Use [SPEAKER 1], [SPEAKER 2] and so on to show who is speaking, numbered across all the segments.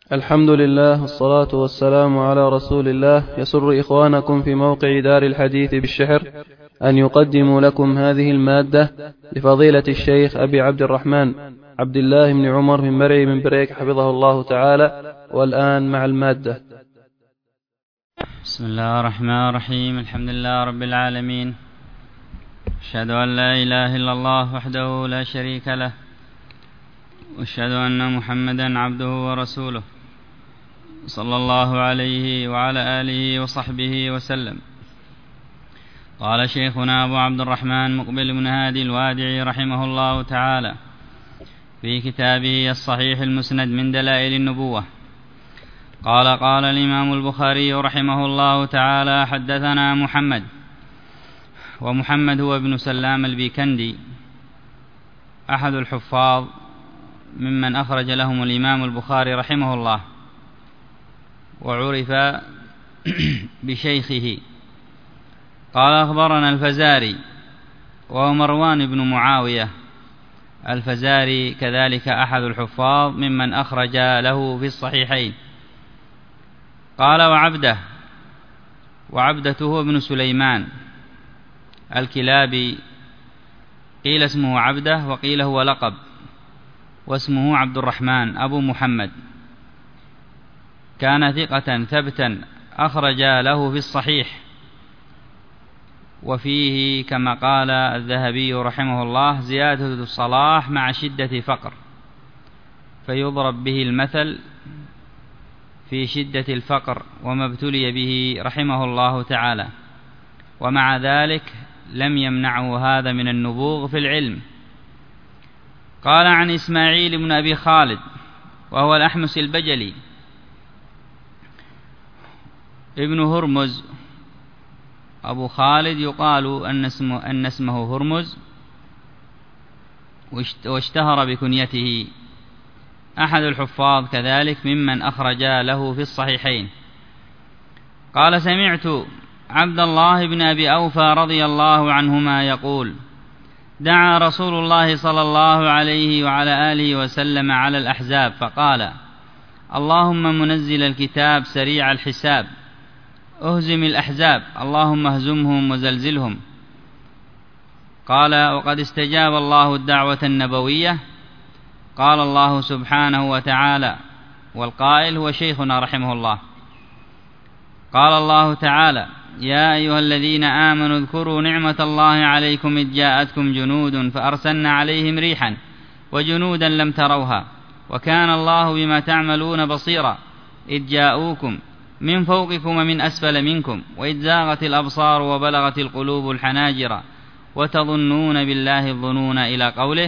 [SPEAKER 1] الحمد لله والصلاة والسلام على رسول الله. يسر إخوانكم في موقع دار الحديث بالشحر أن يقدموا لكم هذه المادة لفضيلة الشيخ أبي عبد الرحمن عبد الله بن عمر من مرعي من بريك حفظه الله تعالى. والآن مع المادة.
[SPEAKER 2] بسم الله الرحمن الرحيم. الحمد لله رب العالمين، أشهد أن لا إله إلا الله وحده لا شريك له، وأشهد أن محمدا عبده ورسوله، صلى الله عليه وعلى آله وصحبه وسلم. قال شيخنا أبو عبد الرحمن مقبل بن هادي الوادعي رحمه الله تعالى في كتابه الصحيح المسند من دلائل النبوة، قال الإمام البخاري رحمه الله تعالى: حدثنا محمد، ومحمد هو ابن سلام البيكندي، أحد الحفاظ ممن أخرج لهم الإمام البخاري رحمه الله، وعرف بشيخه. قال أخبرنا الفزاري، وهو مروان بن معاوية الفزاري، كذلك أحد الحفاظ ممن أخرج له في الصحيحين. قال وعبدة هو ابن سليمان الكلابي، قيل اسمه عبده وقيل هو لقب، واسمه عبد الرحمن أبو محمد، كان ثقة ثبتا أخرج له في الصحيح، وفيه كما قال الذهبي رحمه الله: زيادة الصلاح مع شدة فقر، فيضرب به المثل في شدة الفقر وما ابتلي به رحمه الله تعالى، ومع ذلك لم يمنعه هذا من النبوغ في العلم. قال عن إسماعيل بن أبي خالد، وهو الأحمس البجلي ابن هرمز أبو خالد، يقال أن اسمه هرمز، واشتهر بكنيته، أحد الحفاظ كذلك ممن أخرج له في الصحيحين. قال: سمعت عبد الله بن أبي أوفى رضي الله عنهما يقول: دعا رسول الله صلى الله عليه وعلى آله وسلم على الأحزاب فقال: اللهم منزل الكتاب سريع الحساب، أهزم الأحزاب، اللهم اهزمهم وزلزلهم. قال: وقد استجاب الله الدعوة النبوية. قال الله سبحانه وتعالى، والقائل هو شيخنا رحمه الله، قال الله تعالى: يا أيها الذين آمنوا اذكروا نعمة الله عليكم إذ جاءتكم جنود فأرسلنا عليهم ريحا وجنودا لم تروها وكان الله بما تعملون بصيرا إذ جاءوكم من فوقكم ومن أسفل منكم وإذ زاغت الأبصار وبلغت القلوب الحناجر وتظنون بالله الظنون، إلى قوله: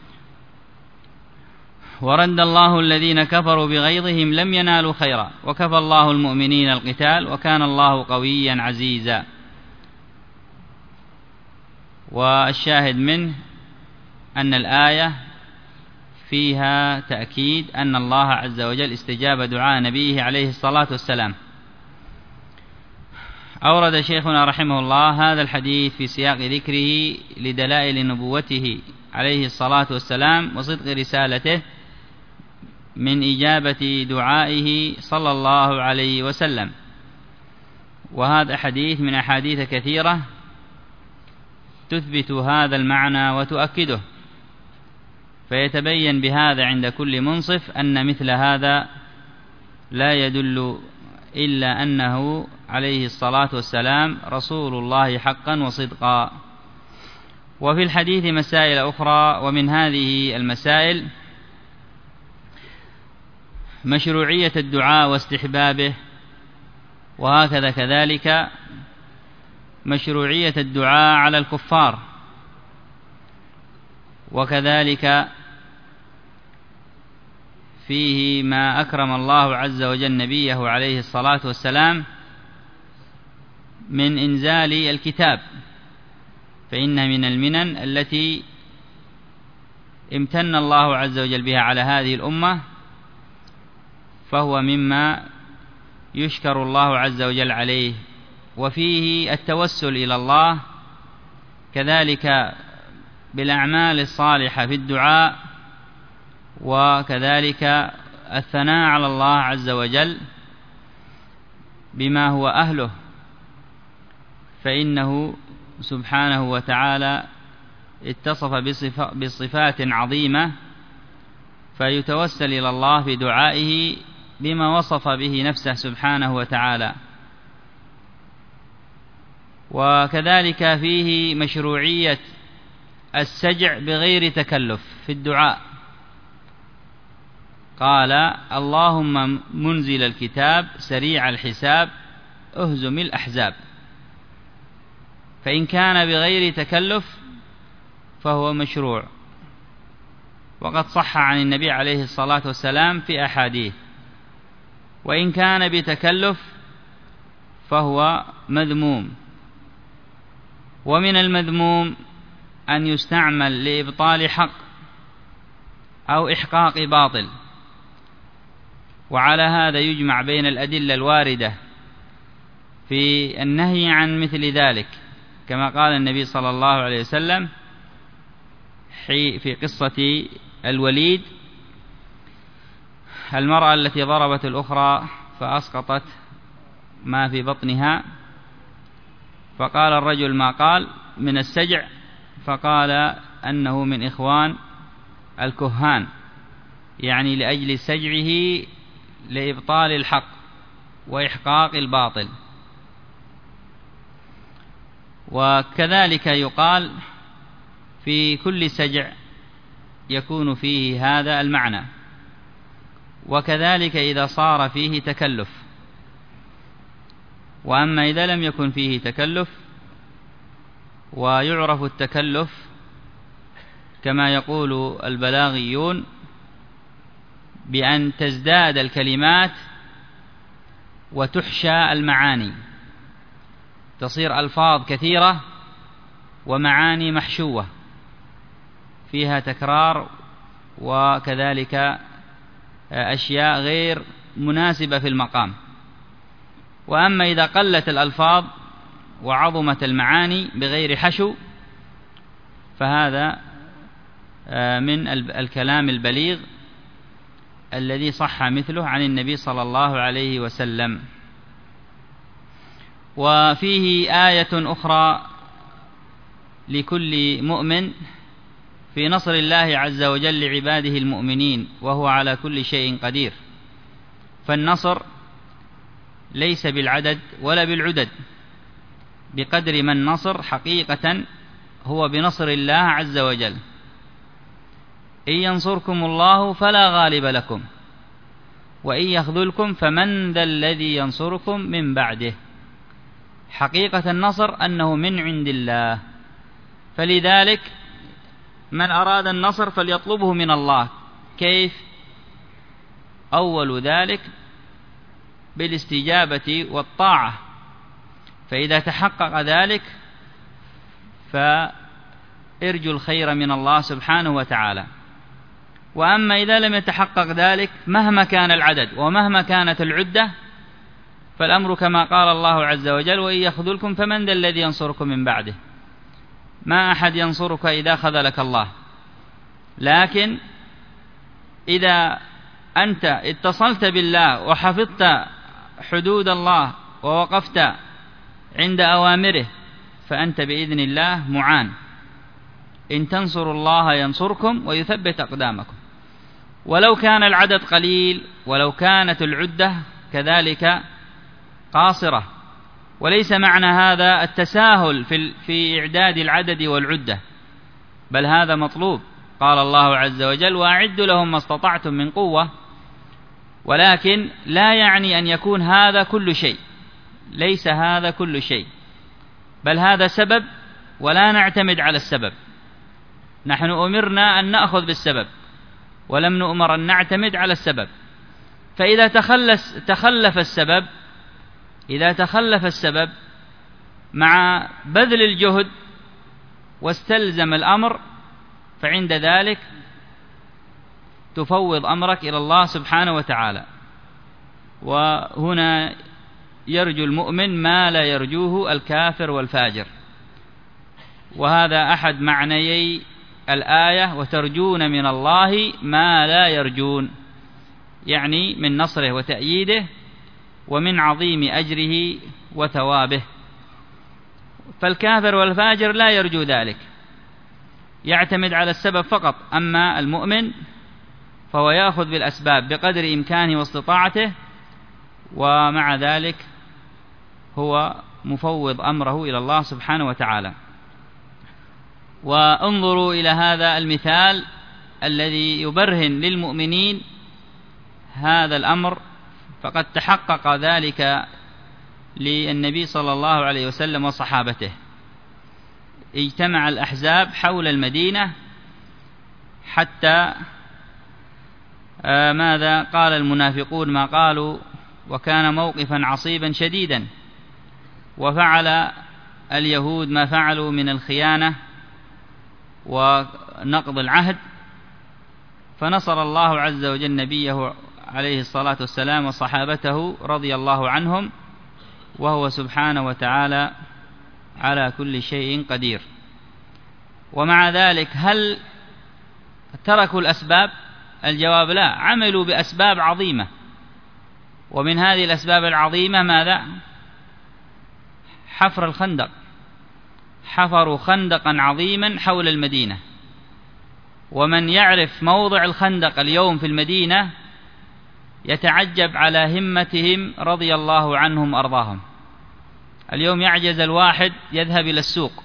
[SPEAKER 2] ورد الله الذين كفروا بغيظهم لم ينالوا خيرا وكفى الله المؤمنين القتال وكان الله قويا عزيزا. والشاهد منه أن الآية فيها تأكيد أن الله عز وجل استجاب دعاء نبيه عليه الصلاة والسلام. أورد شيخنا رحمه الله هذا الحديث في سياق ذكره لدلائل نبوته عليه الصلاة والسلام وصدق رسالته من إجابة دعائه صلى الله عليه وسلم، وهذا حديث من أحاديث كثيرة تثبت هذا المعنى وتؤكده، فيتبين بهذا عند كل منصف أن مثل هذا لا يدل إلا أنه عليه الصلاة والسلام رسول الله حقا وصدقا. وفي الحديث مسائل أخرى، ومن هذه المسائل مشروعية الدعاء واستحبابه، وهكذا كذلك مشروعية الدعاء على الكفار، وكذلك فيه ما أكرم الله عز وجل نبيه عليه الصلاة والسلام من إنزال الكتاب، فإن من المنن التي امتن الله عز وجل بها على هذه الأمة، فهو مما يشكر الله عز وجل عليه. وفيه التوسل إلى الله كذلك بالأعمال الصالحة في الدعاء، وكذلك الثناء على الله عز وجل بما هو أهله، فإنه سبحانه وتعالى اتصف بصفات عظيمة، فيتوسل إلى الله في دعائه بما وصف به نفسه سبحانه وتعالى. وكذلك فيه مشروعية السجع بغير تكلف في الدعاء. قال: اللهم منزل الكتاب سريع الحساب اهزم الأحزاب. فإن كان بغير تكلف فهو مشروع، وقد صح عن النبي عليه الصلاة والسلام في أحاديث. وإن كان بتكلف فهو مذموم. ومن المذموم أن يستعمل لإبطال حق أو إحقاق باطل، وعلى هذا يجمع بين الأدلة الواردة في النهي عن مثل ذلك، كما قال النبي صلى الله عليه وسلم في قصة الوليد، المرأة التي ضربت الأخرى فأسقطت ما في بطنها، فقال الرجل ما قال من السجع، فقال أنه من إخوان الكهان، يعني لأجل سجعه لإبطال الحق وإحقاق الباطل. وكذلك يقال في كل سجع يكون فيه هذا المعنى، وكذلك إذا صار فيه تكلف. وأما إذا لم يكن فيه تكلف، ويعرف التكلف كما يقول البلاغيون بأن تزداد الكلمات وتحشى المعاني، تصير ألفاظ كثيرة ومعاني محشوة فيها تكرار، وكذلك أشياء غير مناسبة في المقام. وأما إذا قلت الألفاظ وعظمت المعاني بغير حشو فهذا من الكلام البليغ الذي صح مثله عن النبي صلى الله عليه وسلم. وفيه آية أخرى لكل مؤمن في نصر الله عز وجل لعباده المؤمنين، وهو على كل شيء قدير. فالنصر ليس بالعدد ولا بالعدد، بقدر ما النصر حقيقة هو بنصر الله عز وجل. إن ينصركم الله فلا غالب لكم، وإن يخذلكم فمن ذا الذي ينصركم من بعده. حقيقة النصر أنه من عند الله، فلذلك من أراد النصر فليطلبه من الله. كيف؟ أول ذلك بالاستجابة والطاعة، فإذا تحقق ذلك فارجو الخير من الله سبحانه وتعالى. وأما إذا لم يتحقق ذلك مهما كان العدد ومهما كانت العدة، فالأمر كما قال الله عز وجل: وإن يخذلكم فمن ذا الذي ينصركم من بعده. ما أحد ينصرك إذا خذلك الله، لكن إذا أنت اتصلت بالله وحفظت حدود الله ووقفت عند أوامره فأنت بإذن الله معان. إن تنصروا الله ينصركم ويثبت أقدامكم. ولو كان العدد قليل، ولو كانت العدة كذلك قاصرة. وليس معنى هذا التساهل في إعداد العدد والعدة، بل هذا مطلوب. قال الله عز وجل: وأعدوا لهم ما استطعتم من قوة. ولكن لا يعني أن يكون هذا كل شيء، ليس هذا كل شيء، بل هذا سبب ولا نعتمد على السبب. نحن أمرنا أن نأخذ بالسبب، ولم نؤمر أن نعتمد على السبب. فإذا تخلف السبب مع بذل الجهد واستلزم الأمر، فعند ذلك تفوض أمرك إلى الله سبحانه وتعالى. وهنا يرجو المؤمن ما لا يرجوه الكافر والفاجر، وهذا أحد معنيي الآية: وترجون من الله ما لا يرجون. يعني من نصره وتأييده ومن عظيم أجره وثوابه. فالكافر والفاجر لا يرجو ذلك، يعتمد على السبب فقط. أما المؤمن فهو يأخذ بالأسباب بقدر إمكانه واستطاعته، ومع ذلك هو مفوض أمره إلى الله سبحانه وتعالى. وانظروا إلى هذا المثال الذي يبرهن للمؤمنين هذا الأمر، فقد تحقق ذلك للنبي صلى الله عليه وسلم وصحابته. اجتمع الأحزاب حول المدينة حتى ماذا قال المنافقون ما قالوا، وكان موقفا عصيبا شديدا، وفعل اليهود ما فعلوا من الخيانة ونقض العهد، فنصر الله عز وجل نبيه عليه الصلاة والسلام وصحابته رضي الله عنهم، وهو سبحانه وتعالى على كل شيء قدير. ومع ذلك هل تركوا الأسباب؟ الجواب لا، عملوا بأسباب عظيمة. ومن هذه الأسباب العظيمة ماذا؟ حفر الخندق. حفروا خندقا عظيما حول المدينة، ومن يعرف موضع الخندق اليوم في المدينة يتعجب على همتهم رضي الله عنهم وأرضاهم. اليوم يعجز الواحد يذهب إلى السوق،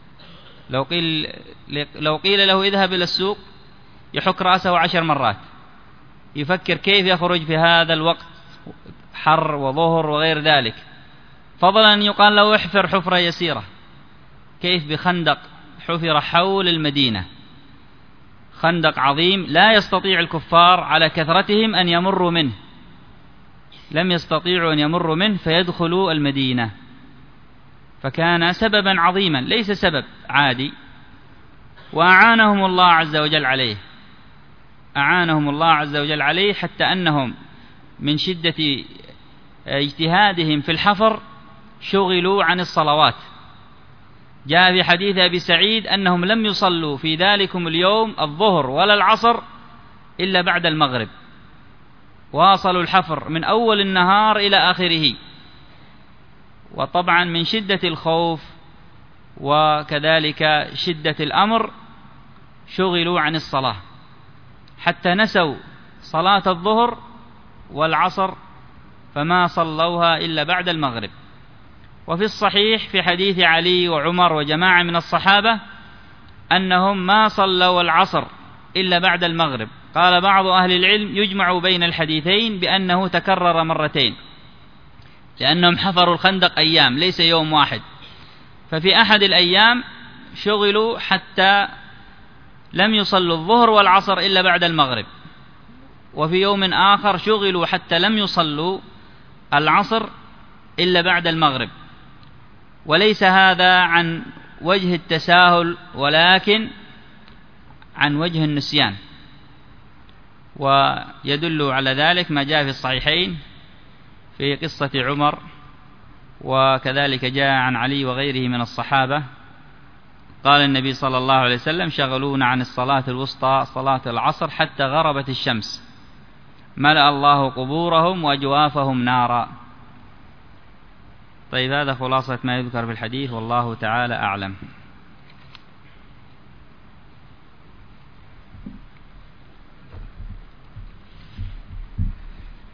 [SPEAKER 2] لو قيل له اذهب إلى السوق يحك رأسه 10 مرات، يفكر كيف يخرج في هذا الوقت حر وظهر وغير ذلك، فضلا أن يقال له احفر حفرة يسيرة، كيف بخندق حفر حول المدينة، خندق عظيم لا يستطيع الكفار على كثرتهم أن يمروا منه، لم يستطيعوا أن يمروا منه فيدخلوا المدينة. فكان سببا عظيما ليس سبب عادي، وأعانهم الله عز وجل عليه. أعانهم الله عز وجل عليه حتى أنهم من شدة اجتهادهم في الحفر شغلوا عن الصلوات. جاء في حديث أبي سعيد أنهم لم يصلوا في ذلكم اليوم الظهر ولا العصر إلا بعد المغرب، واصلوا الحفر من أول النهار إلى آخره. وطبعا من شدة الخوف وكذلك شدة الأمر شغلوا عن الصلاة حتى نسوا صلاة الظهر والعصر، فما صلوها إلا بعد المغرب. وفي الصحيح في حديث علي وعمر وجماعة من الصحابة أنهم ما صلوا العصر إلا بعد المغرب. قال بعض أهل العلم يجمع بين الحديثين بأنه تكرر مرتين، لأنهم حفروا الخندق أيام ليس يوم واحد، ففي أحد الأيام شغلوا حتى لم يصلوا الظهر والعصر إلا بعد المغرب، وفي يوم آخر شغلوا حتى لم يصلوا العصر إلا بعد المغرب. وليس هذا عن وجه التساهل ولكن عن وجه النسيان. ويدل على ذلك ما جاء في الصحيحين في قصة عمر، وكذلك جاء عن علي وغيره من الصحابة. قال النبي صلى الله عليه وسلم شغلونا عن الصلاة الوسطى صلاة العصر حتى غربت الشمس، ملأ الله قبورهم وأجوافهم نارا. طيب هذا خلاصة ما يذكر في الحديث، والله تعالى أعلم.